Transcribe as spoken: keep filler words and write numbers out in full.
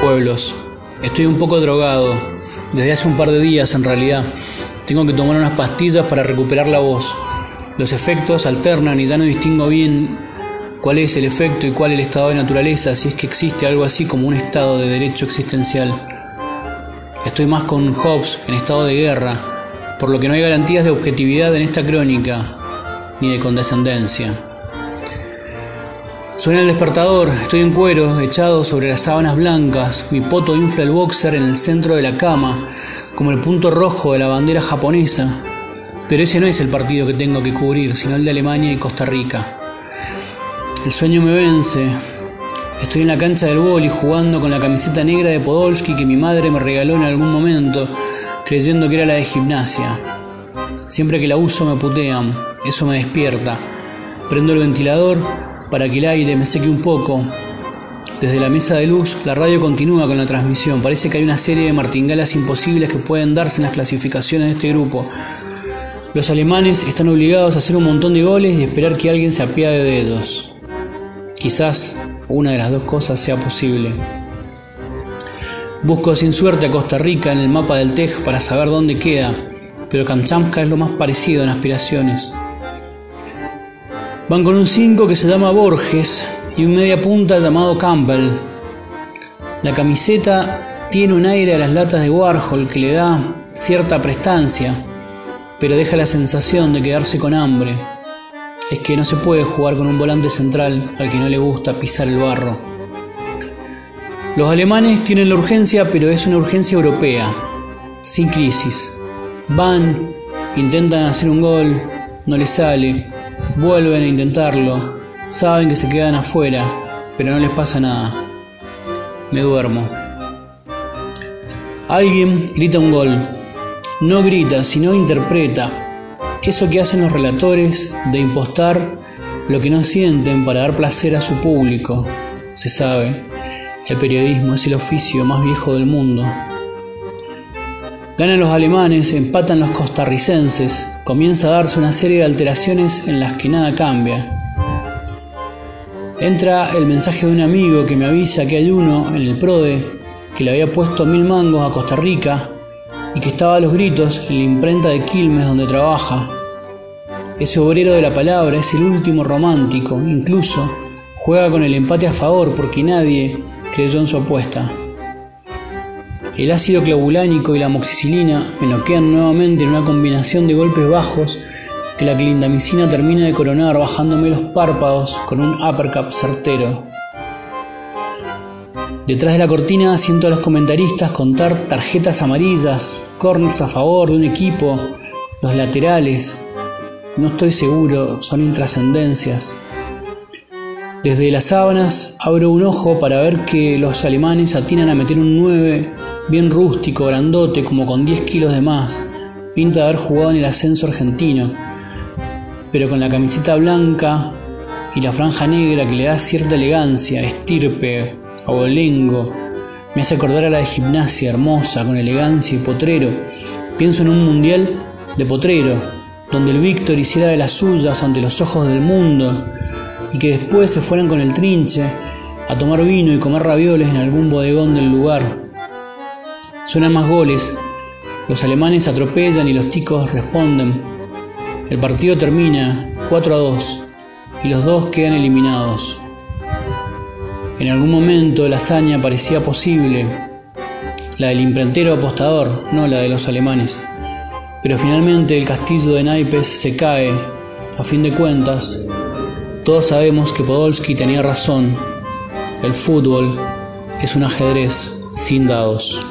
pueblos. Estoy un poco drogado, desde hace un par de días en realidad. Tengo que tomar unas pastillas para recuperar la voz. Los efectos alternan y ya no distingo bien cuál es el efecto y cuál el estado de naturaleza, si es que existe algo así como un estado de derecho existencial. Estoy más con Hobbes en estado de guerra, por lo que no hay garantías de objetividad en esta crónica, ni de condescendencia. Suena el despertador, estoy en cuero, echado sobre las sábanas blancas, mi poto infla el boxer en el centro de la cama, como el punto rojo de la bandera japonesa. Pero ese no es el partido que tengo que cubrir, sino el de Alemania y Costa Rica. El sueño me vence. Estoy en la cancha del vóley jugando con la camiseta negra de Podolski que mi madre me regaló en algún momento, creyendo que era la de gimnasia. Siempre que la uso me putean, eso me despierta. Prendo el ventilador para que el aire me seque un poco. Desde la mesa de luz, la radio continúa con la transmisión. Parece que hay una serie de martingalas imposibles que pueden darse en las clasificaciones de este grupo. Los alemanes están obligados a hacer un montón de goles y esperar que alguien se apiade de ellos. Quizás una de las dos cosas sea posible. Busco sin suerte a Costa Rica en el mapa del T E J para saber dónde queda, pero Kamchatka es lo más parecido en aspiraciones. Van con un cinco que se llama Borges y un media punta llamado Campbell. La camiseta tiene un aire a las latas de Warhol que le da cierta prestancia, pero deja la sensación de quedarse con hambre. Es que no se puede jugar con un volante central al que no le gusta pisar el barro. Los alemanes tienen la urgencia, pero es una urgencia europea, sin crisis. Van, intentan hacer un gol, no les sale, vuelven a intentarlo, saben que se quedan afuera, pero no les pasa nada. Me duermo. Alguien grita un gol. No grita, sino interpreta. Eso que hacen los relatores de impostar lo que no sienten para dar placer a su público. Se sabe, el periodismo es el oficio más viejo del mundo. Ganan los alemanes, empatan los costarricenses, comienza a darse una serie de alteraciones en las que nada cambia. Entra el mensaje de un amigo que me avisa que hay uno en el PRODE que le había puesto mil mangos a Costa Rica y que estaba a los gritos en la imprenta de Quilmes donde trabaja. Ese obrero de la palabra es el último romántico, incluso juega con el empate a favor porque nadie creyó en su apuesta. El ácido clavulánico y la amoxicilina me noquean nuevamente en una combinación de golpes bajos que la clindamicina termina de coronar bajándome los párpados con un uppercut certero. Detrás de la cortina siento a los comentaristas contar tarjetas amarillas, corners a favor de un equipo, los laterales. No estoy seguro, son intrascendencias. Desde las sábanas abro un ojo para ver que los alemanes atinan a meter un nueve, bien rústico, grandote, como con diez kilos de más. Pinta de haber jugado en el ascenso argentino, pero con la camiseta blanca y la franja negra que le da cierta elegancia, estirpe, abolengo. Me hace acordar a la de gimnasia, hermosa, con elegancia y potrero. Pienso en un mundial de potrero, donde el Víctor hiciera de las suyas ante los ojos del mundo, y que después se fueran con el trinche a tomar vino y comer ravioles en algún bodegón del lugar. Suenan más goles, los alemanes atropellan y los ticos responden. El partido termina cuatro a dos y los dos quedan eliminados. En algún momento la hazaña parecía posible, la del imprentero apostador, no la de los alemanes. Pero finalmente el castillo de naipes se cae. A fin de cuentas, todos sabemos que Podolski tenía razón. El fútbol es un ajedrez sin dados.